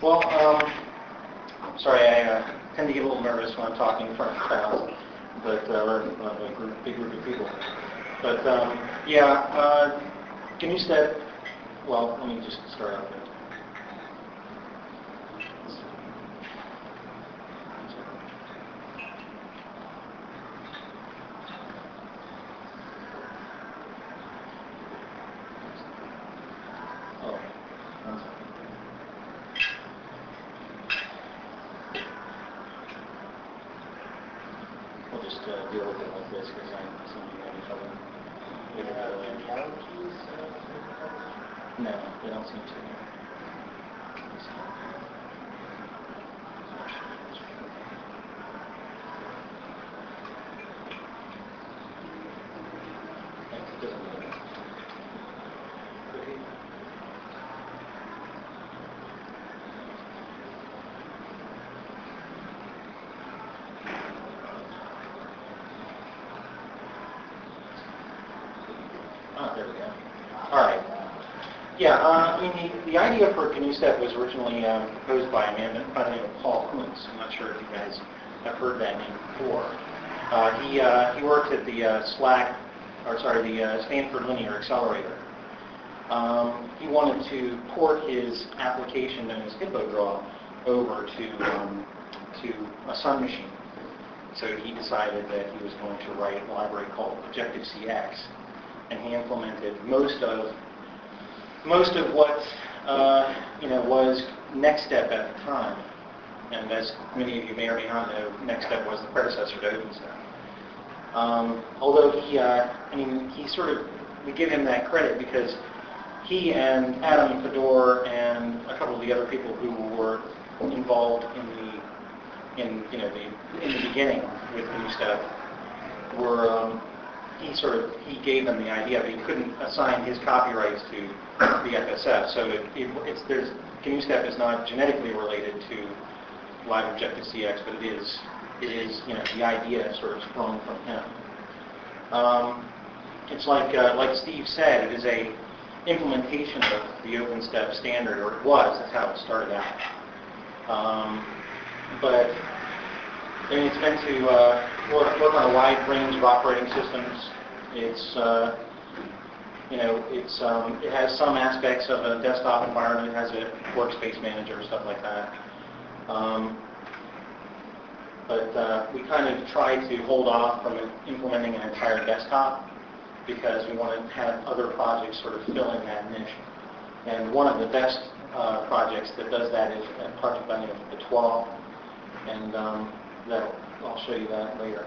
Well, sorry, I tend to get a little nervous when I'm talking in front of crowds, but or a big group of people. But yeah, GNU-STEP. Well, let me just start out with. We'll just deal with it like this because I'm assuming having trouble with Any allergies? No, they don't seem to. Oh, there we go. All right. Yeah, I mean, the idea for GNU-STEP was originally proposed by a man by the name of Paul Kuntz. I'm not sure if you guys have heard that name before. He worked at the the Stanford Linear Accelerator. He wanted to port his application known as HippoDraw over to a Sun machine. So he decided that he was going to write a library called Objective-CX, and he implemented most of what was NextStep at the time. And as many of you may or may not know, NextStep was the predecessor to OpenStep. Although we give him that credit because he and Adam Fedor and a couple of the other people who were involved in the beginning with GNU-STEP were he gave them the idea, but he couldn't assign his copyrights to the FSF. So GNU-STEP is not genetically related to Live Objective-CX, but it is the idea sort of sprung from him. It's like Steve said, it is a implementation of the OpenStep standard, or it was. That's how it started out. But it's meant to work on a wide range of operating systems. It has some aspects of a desktop environment. It has a workspace manager, stuff like that. But we kind of try to hold off from implementing an entire desktop because we want to have other projects sort of fill in that niche. And one of the best projects that does that is a project by the name of Etoile, and I'll show you that later.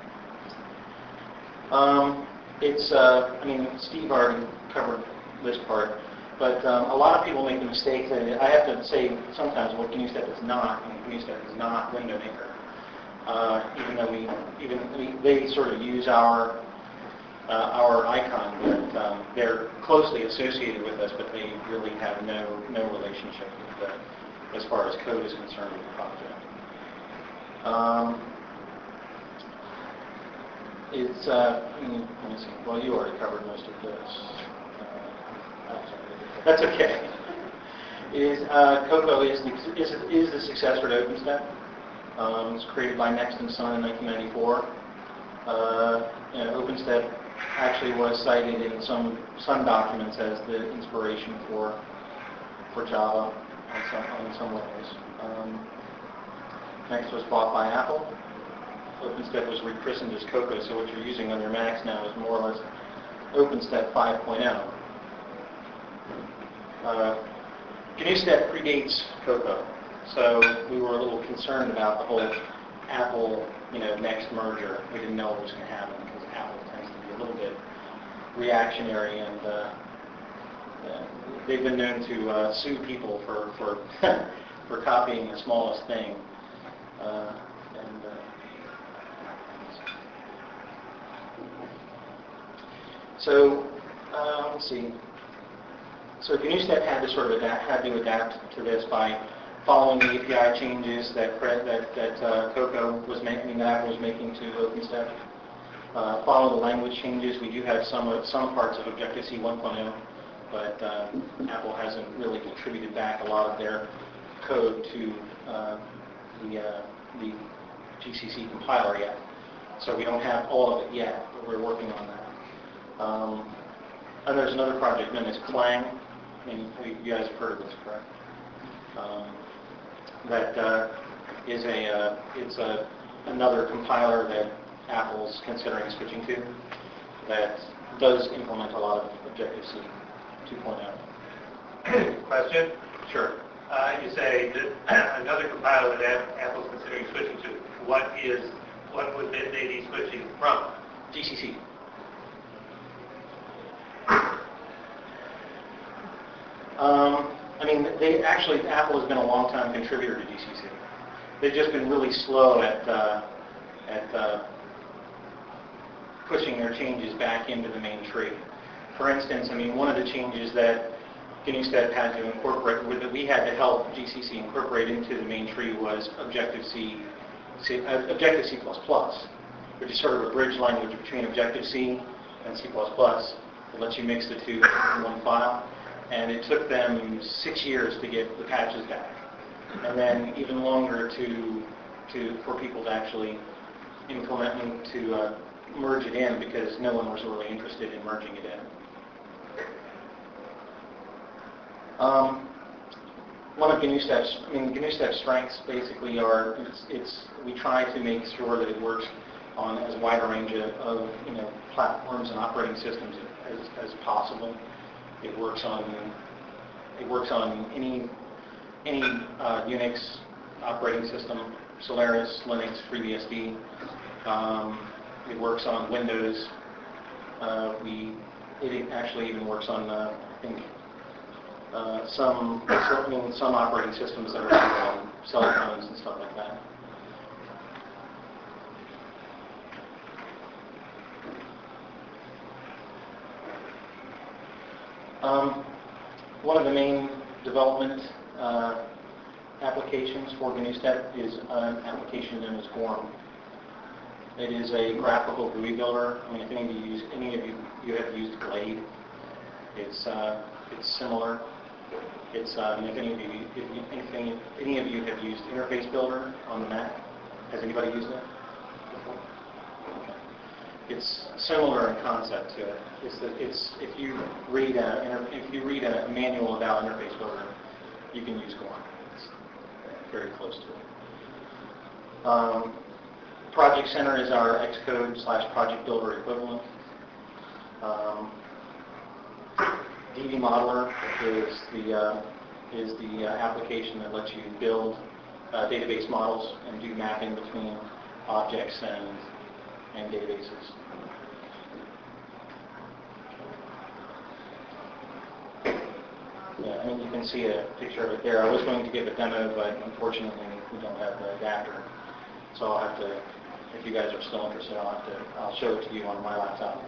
Steve already covered this part, but a lot of people make the mistake that I have to say sometimes what GNU-STEP is not, and GNU-STEP is not Window Maker. Even though they sort of use our icon, but they're closely associated with us, but they really have no relationship with as far as code is concerned with the project. Let me see. Well, you already covered most of this. That's okay. Cocoa is the successor to OpenStep. It was created by Next and Sun in 1994. OpenStep actually was cited in some Sun documents as the inspiration for Java on some levels. Next was bought by Apple. OpenStep was rechristened as Cocoa, so what you're using on your Macs now is more or less OpenStep 5.0. GNU-STEP predates Cocoa, so we were a little concerned about the whole Apple, Next merger. We didn't know what was going to happen because Apple tends to be a little bit reactionary, and they've been known to sue people for for copying the smallest thing. So let's see. So GNU-STEP had to adapt to this by following the API changes that Cocoa was making, that Apple was making to OpenStep. Follow the language changes. We do have some parts of Objective-C 1.0, but Apple hasn't really contributed back a lot of their code to the GCC compiler yet. So we don't have all of it yet, but we're working on that. And there's another project known as Clang. I mean, you guys have heard of this, correct? That is another compiler that Apple's considering switching to that does implement a lot of Objective-C 2.0. Question? Sure. You say that another compiler that Apple's considering switching to. What would they be switching from? GCC. I mean, Apple has been a long-time contributor to GCC. They've just been really slow at pushing their changes back into the main tree. For instance, I mean, one of the changes that GNUSTED had to incorporate, that we had to help GCC incorporate into the main tree was Objective-C, which is sort of a bridge language between Objective-C and C++. It lets you mix the two in one file. And it took them 6 years to get the patches back, and then even longer for people to actually implement and to merge it in, because no one was really interested in merging it in. One of GNUSTED's strengths basically are we try to make sure that it works on as wide a range of platforms and operating systems as possible. It works on any Unix operating system, Solaris, Linux, FreeBSD. It works on Windows. It actually even works on I think some operating systems that are on cell phones and stuff like that. One of the main development applications for GNUSTED is an application known as Gorm. It is a graphical GUI builder. I mean, if any of you have used Glade, it's similar. If any of you have used Interface Builder on the Mac, has anybody used it before? Okay. It's similar in concept to it. If you read a manual about Interface Builder, you can use Gorm. It's very close to it. Project Center is our Xcode/Project Builder equivalent. DB Modeler is the application that lets you build database models and do mapping between objects and databases. Yeah, I mean, you can see a picture of it there. I was going to give a demo, but unfortunately we don't have the adapter. So I'll have to, if you guys are still interested, I'll show it to you on my laptop.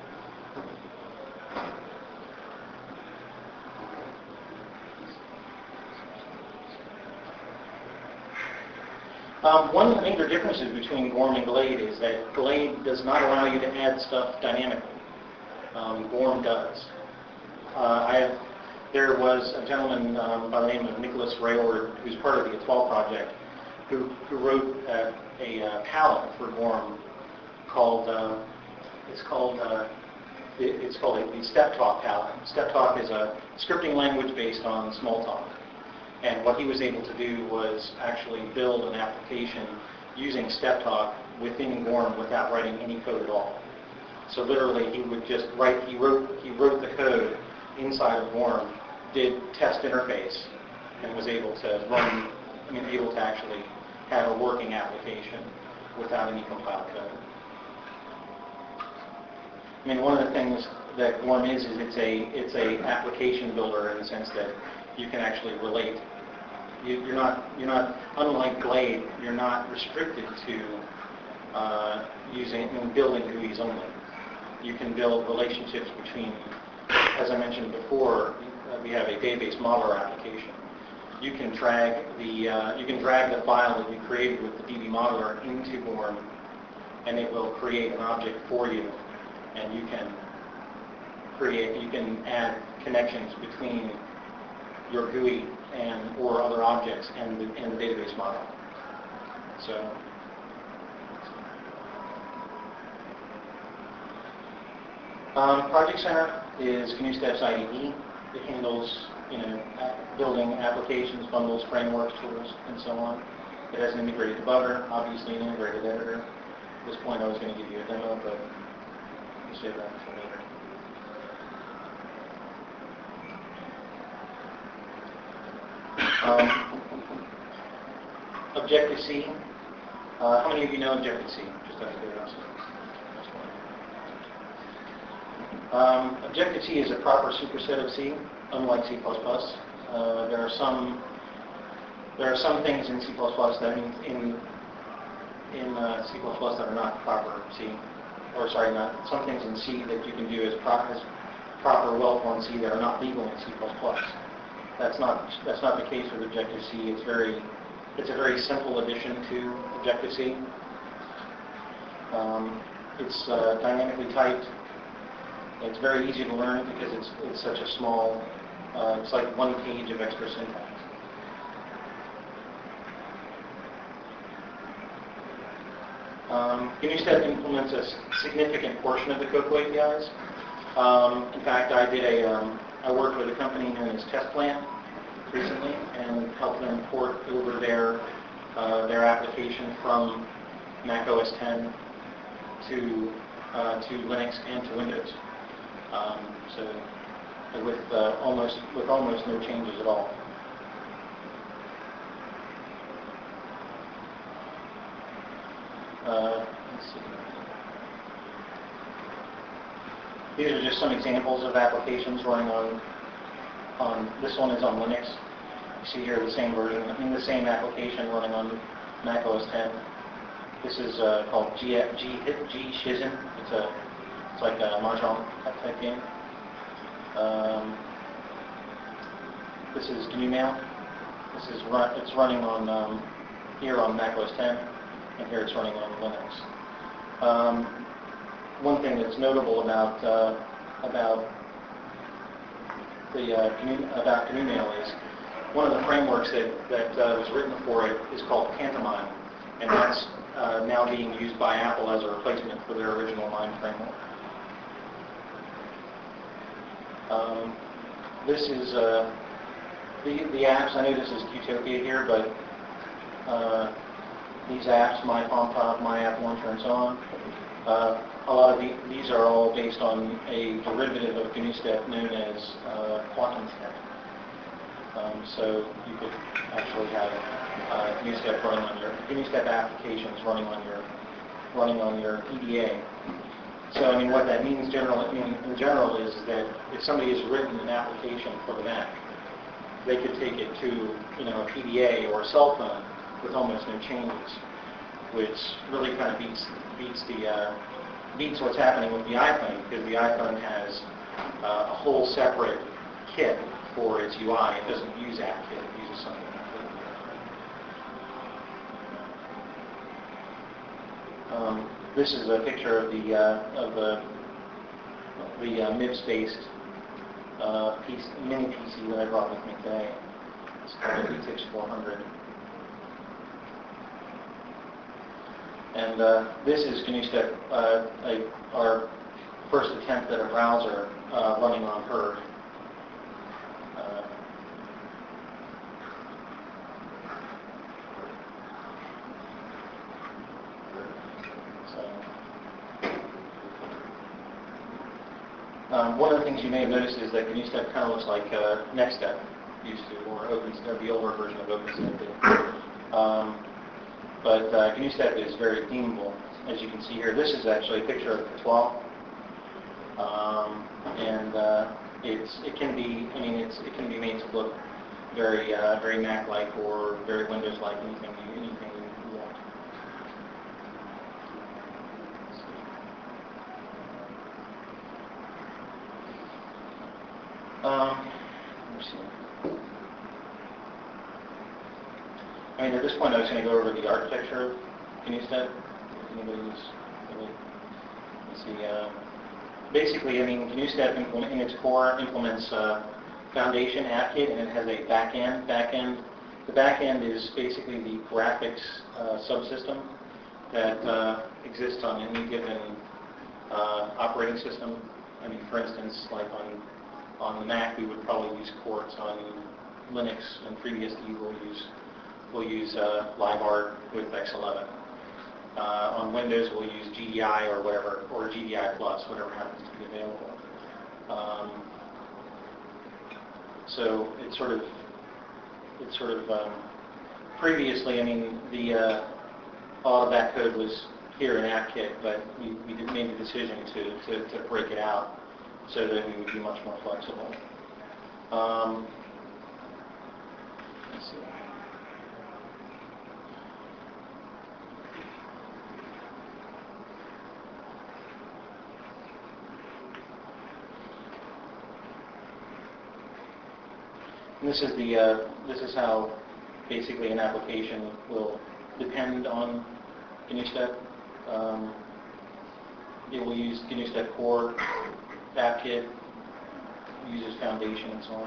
One of the major differences between Gorm and Glade is that Glade does not allow you to add stuff dynamically. Gorm does. There was a gentleman by the name of Nicholas Rayward, who's part of the Etoile project, who wrote a palette for Gorm called the StepTalk palette. StepTalk is a scripting language based on Smalltalk. And what he was able to do was actually build an application using StepTalk within Gorm without writing any code at all. So literally, he would just write. He wrote the code inside of Gorm, did test interface, and was able to run. I mean, able to actually have a working application without any compiled code. I mean, one of the things that Gorm is it's a application builder in the sense that you can actually relate. You're not unlike Glade. You're not restricted to building GUIs only. You can build relationships between. As I mentioned before, we have a database modeler application. You can drag the file that you created with the DB modeler into Gorm, and it will create an object for you, and you can add connections between your GUI or other objects and the database model. So. Project Center is GNU-STEP's IDE. It handles, building applications, bundles, frameworks, tools, and so on. It has an integrated debugger, obviously an integrated editor. At this point, I was going to give you a demo, but we'll save that until later. Objective-C. How many of you know Objective-C? Just out of curiosity. Objective-C is a proper superset of C, unlike C++. There are some things in C++ that in C++ that are not proper C, or sorry, not some things in C that you can do as proper well-formed C that are not legal in C++. That's not the case with Objective-C. It's a very simple addition to Objective-C. It's dynamically typed. It's very easy to learn because it's such a small, it's like one page of extra syntax. GNU-STEP implements a significant portion of the Cocoa APIs. In fact, I worked with a company known as TestPlant recently and helped them port over their application from Mac OS X to Linux and to Windows. So with almost no changes at all. Let's see. These are just some examples of applications running on this one is on Linux. You see here the same version, the same application running on Mac OS X. This is called G Shizen. It's like a Mahjong type game. This is GNU-Mail. It's running on here on Mac OS X, and here it's running on Linux. One thing that's notable about GNU-Mail is one of the frameworks that was written for it is called Pantomime, and that's now being used by Apple as a replacement for their original MIME framework. This is the apps. I know this is Qtopia here, but these apps, MyPalmTop, MyAppLauncher, and so on, a lot of these are all based on a derivative of GNU-STEP known as QuantumStep. So you could actually have GNU-STEP running on your GNU-STEP applications running on your EDA. So I mean, what that means in general is that if somebody has written an application for the Mac, they could take it to a PDA or a cell phone with almost no changes, which really kind of beats what's happening with the iPhone, because the iPhone has a whole separate kit for its UI. It doesn't use AppKit; it uses something completely different. This is a picture of the MIPS-based mini PC that I brought with me today. It's called the VTix 400. And this is GNU-STEP, our first attempt at a browser running on Hurd. One of the things you may have noticed is that GNU-STEP kind of looks like NextStep used to, or OpenStep, the older version of OpenStep did. But GNU-STEP is very themable, as you can see here. This is actually a picture of the 12, and it can be made to look very very Mac-like or very Windows-like, anything you want. Let me see. I mean, at this point, I was going to go over the architecture of GNU-STEP. If anybody's really, let's see. Basically, I mean, GNU-STEP in its core implements foundation app kit, and it has a back end. The back end is basically the graphics subsystem that exists on any given operating system. I mean, for instance, like on the Mac, we would probably use Quartz. On Linux and FreeBSD, we'll use LiveArt with X11. On Windows, we'll use GDI or whatever, or GDI Plus, whatever happens to be available. So it's sort of previously, I mean, all of that code was here in AppKit, but we made the decision to break it out so that we would be much more flexible. Let's see. And this is how basically an application will depend on GNU-Step. It will use GNU-Step Core, AppKit, uses Foundation, and so on.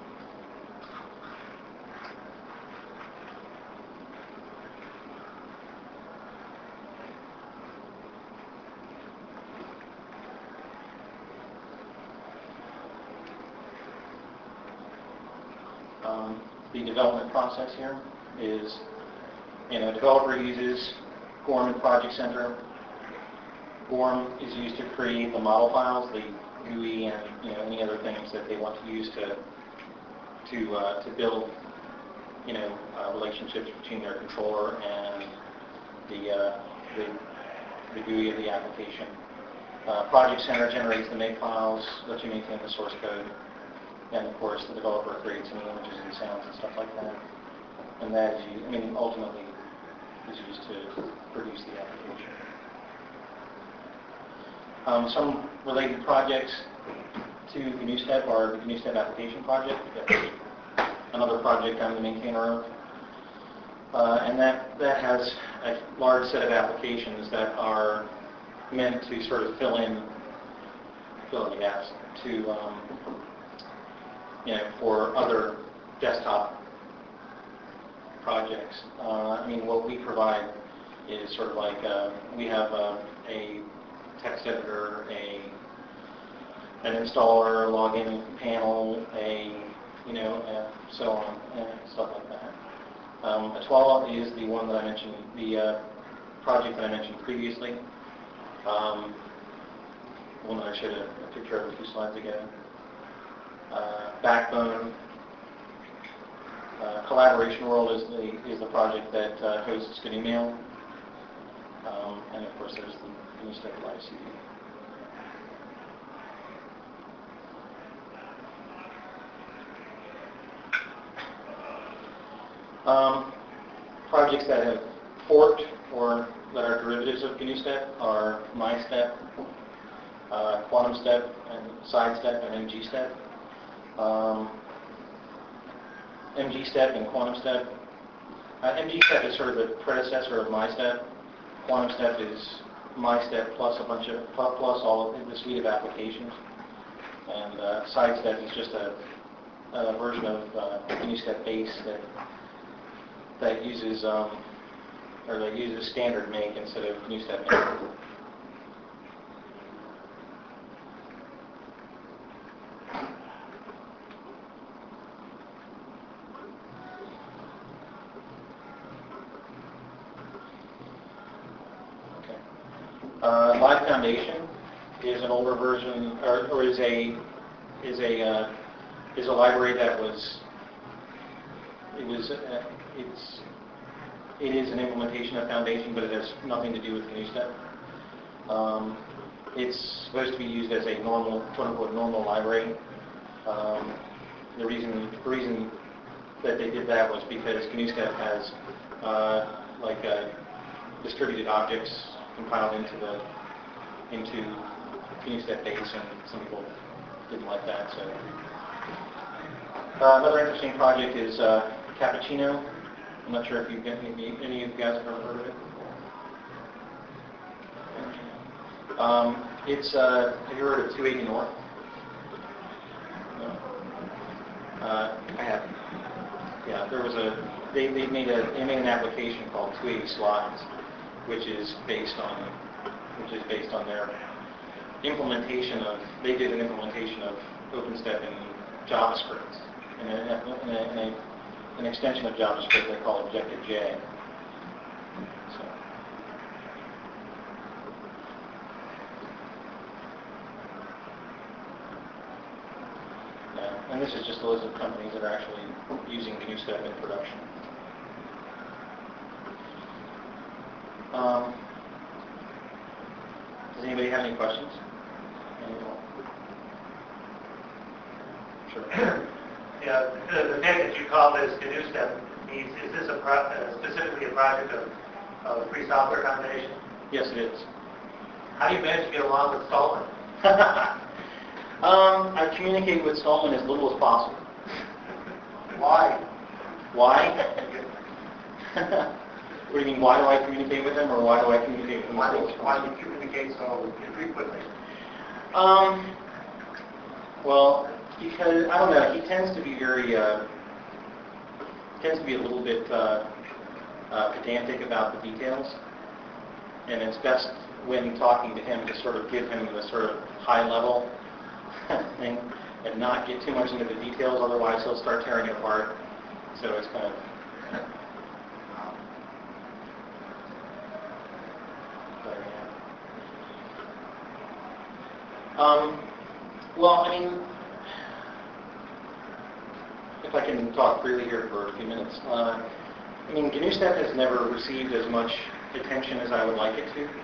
The development process here is, a developer uses Gorm and Project Center. Gorm is used to create the model files, the GUI, and any other things that they want to use to build relationships between their controller and the GUI of the application. Project Center generates the make files, lets you maintain the source code. And of course, the developer creates any images and sounds and stuff like that. And that is used, ultimately is used to produce the application. Some related projects to GNU-Step are the GNU-Step application project. That's another project I'm the maintainer of. And that has a large set of applications that are meant to sort of fill in the gaps to for other desktop projects. What we provide is sort of like we have a text editor, an installer, login panel, so on, and stuff like that. Atwala is the one that I mentioned, the project that I mentioned previously. One that I showed a picture of a few slides ago. Backbone, Collaboration World is the project that hosts GNU-Mail, and of course there's the GNU-Step Live CD. Projects that have forked or that are derivatives of GNU-Step are MyStep, QuantumStep, and SideStep, and MGStep. MGStep and QuantumStep. MGStep is sort of the predecessor of MyStep. QuantumStep is MyStep plus plus all of the suite of applications. And SideStep is just a version of GNU-Step base that uses standard make instead of GNU-Step make. Live Foundation is an older version, or is a library that it is an implementation of Foundation, but it has nothing to do with GNU-Step. It's supposed to be used as a normal, quote-unquote, normal library. The reason that they did that was because GNU-Step has distributed objects compiled into GNU-Step base, and some people didn't like that. So another interesting project is Cappuccino. I'm not sure if any of you guys have ever heard of it. Have you heard of 280 North? No? I have. Yeah, there was they made an application called 280 Slides, which is based on their implementation of. They did an implementation of OpenStep in JavaScript, in an extension of JavaScript they call Objective-J. So. And this is just a list of companies that are actually using GNU-Step in production. Does anybody have any questions? Sure. Yeah, the package you call this GNU-Step means, is this specifically a project of Free Software Foundation? Yes, it is. How do you manage to get along with Stallman? I communicate with Stallman as little as possible. Why? Why? What do you mean, why do I communicate with him, or why do I communicate with him? Why do you communicate so infrequently? Well, because, I don't know, he tends to be very, a little bit pedantic about the details. And it's best when talking to him to sort of give him the sort of high level thing and not get too much into the details, otherwise he'll start tearing it apart. So it's kind of... well, I mean, if I can talk freely here for a few minutes. I mean, GNU-Step has never received as much attention as I would like it to.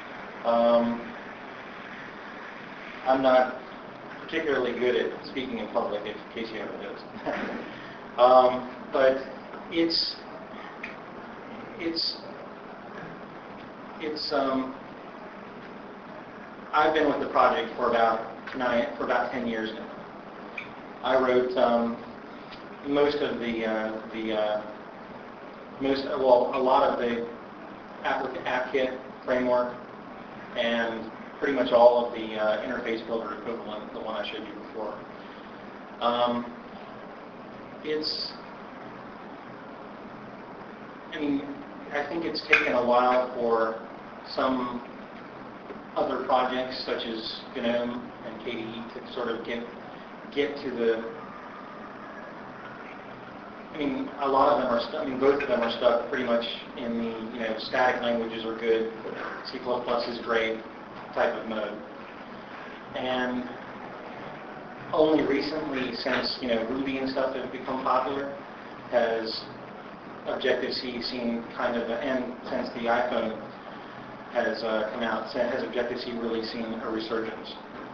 I'm not particularly good at speaking in public, in case you haven't noticed. But it's I've been with the project for about 10 years now. I wrote most of a lot of the AppKit framework and pretty much all of the interface builder equivalent, the one I showed you before. I think it's taken a while for some other projects such as GNOME and KDE to sort of get to the. I mean, a lot of them are stuck. I mean, both of them are stuck pretty much in the static languages are good, C++ is great type of mode, and only recently, since Ruby and stuff have become popular, has Objective-C seen kind of, and since the iPhone has come out, has Objective-C really seen a resurgence.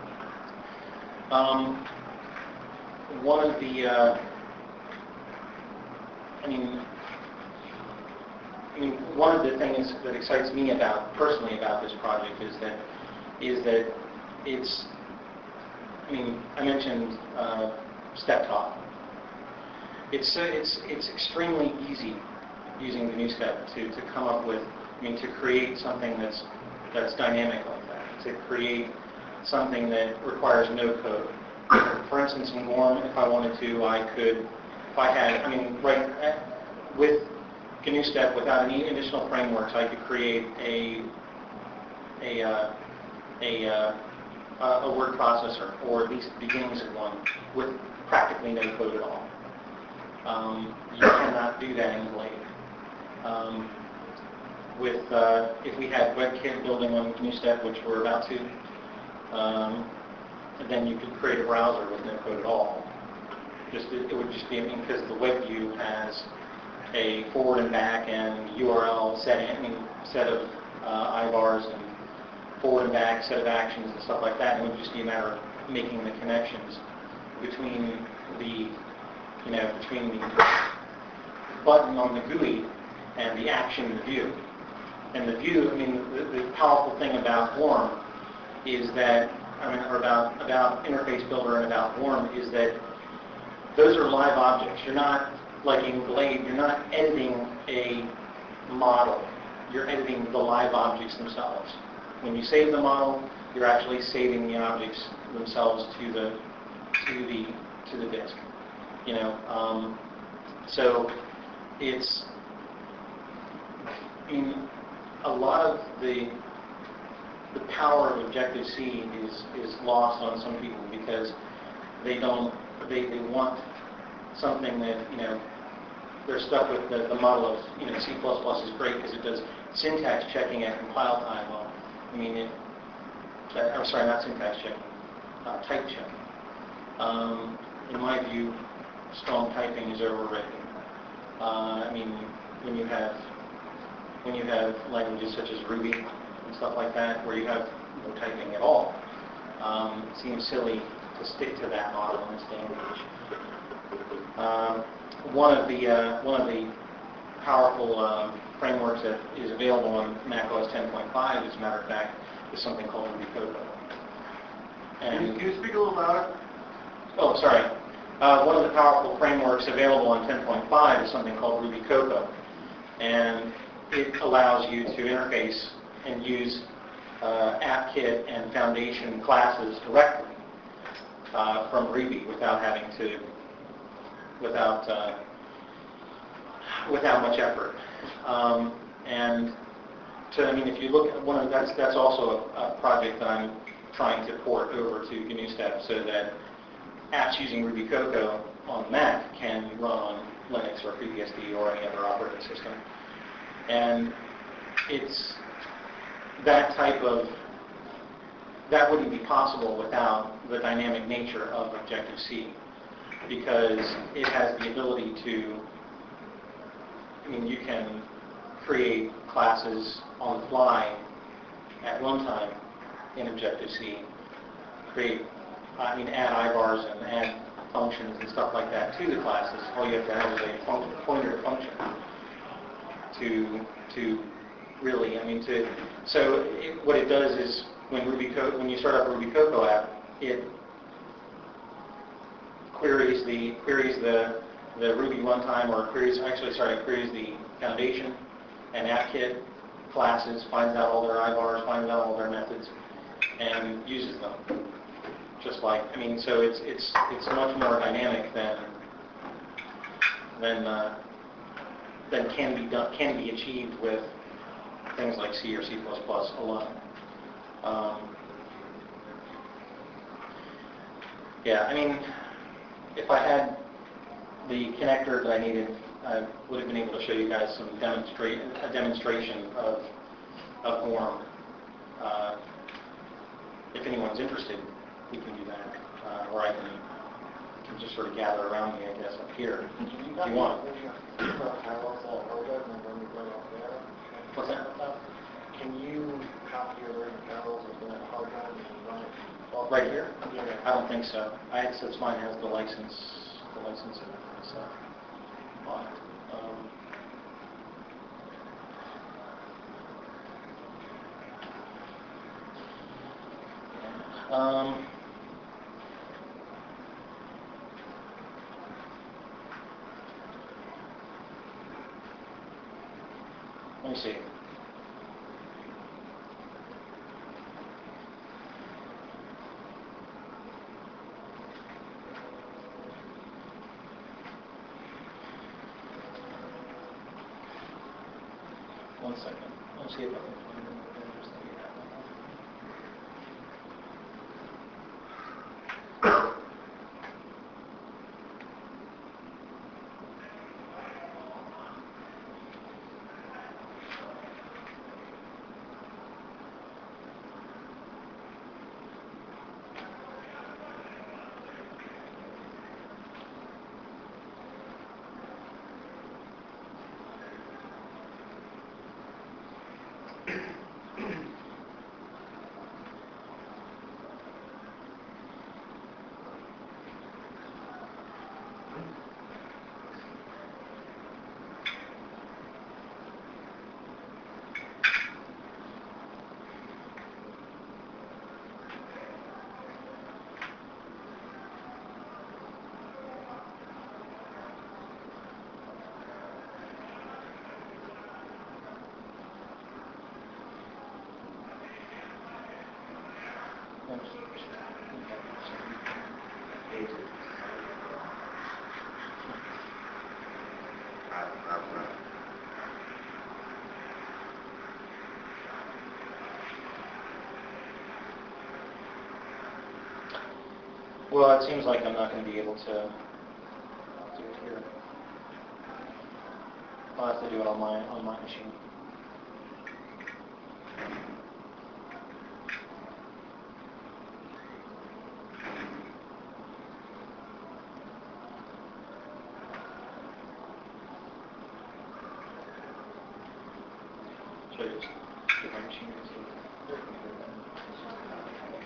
One of the, one of the things that excites me personally about this project is that it's, I mentioned StepTalk. It's extremely easy using GNU-Step to come up with, to create something that's dynamic like that, to create something that requires no code. For instance, in Warm, if I wanted to, I could, if I had, with GNU-Step, without any additional frameworks, I could create a word processor, or at least the beginnings of one, with practically no code at all. You cannot do that in Glade. If we had WebKit building on GNU-Step, which we're about to, then you could create a browser with no code at all. It would just be, because the web view has a forward and back and URL set of IVARs and forward and back set of actions and stuff like that. And it would just be a matter of making the connections between the button on the GUI and the action view. And the view, the powerful thing about Warm is that, or about Interface Builder and about Warm is that those are live objects. You're not, like in Glade, you're not editing a model. You're editing the live objects themselves. When you save the model, you're actually saving the objects themselves to the disk. You know, so it's, I mean, a lot of the power of Objective-C is lost on some people because they don't, they want something that, you know, they're stuck with the model of, you know, C++ is great because it does syntax checking at compile time. Well, I mean, or sorry, not syntax checking, type checking. In my view, strong typing is overrated. I mean, when you have languages such as Ruby and stuff like that, where you have no typing at all, it seems silly to stick to that model in this day and age. One of the powerful frameworks that is available on macOS 10.5, as a matter of fact, is something called RubyCocoa. And Can you speak a little louder? oh, sorry. One of the powerful frameworks available on 10.5 is something called RubyCocoa, and it allows you to interface and use AppKit and Foundation classes directly from Ruby without having to, without much effort. And so, I mean, if you look at one of that's also a project that I'm trying to port over to GNU-Step so that apps using RubyCocoa on Mac can run on Linux or FreeBSD or any other operating system. And it's that type of, that wouldn't be possible without the dynamic nature of Objective-C, because it has the ability to, I mean, you can create classes on the fly at runtime in Objective-C, add ibars and add functions and stuff like that to the classes. All you have to have is a pointer function to really, I mean, what it does is when you start up a RubyCocoa app, it queries the Ruby runtime, or queries the Foundation and AppKit classes, finds out all their ibars, finds out all their methods, and uses them. Just like, I mean, so it's much more dynamic than can be achieved with things like C or C++ alone. Yeah, I mean, if I had the connector that I needed, I would have been able to show you guys a demonstration of ORM. If anyone's interested, we can do that, or I can just sort of gather around me, I guess, up here, if you want. What's that? Can you copy your learning parallels and then hard drive and run it? Right here? Yeah. I don't think so. Since mine has the license in it, so on it. Let me see. One second. Let's see if I can find anything interesting here. Well, it seems like I'm not going to be able to do it here. I'll have to do it on my machine. Should I just get my machine?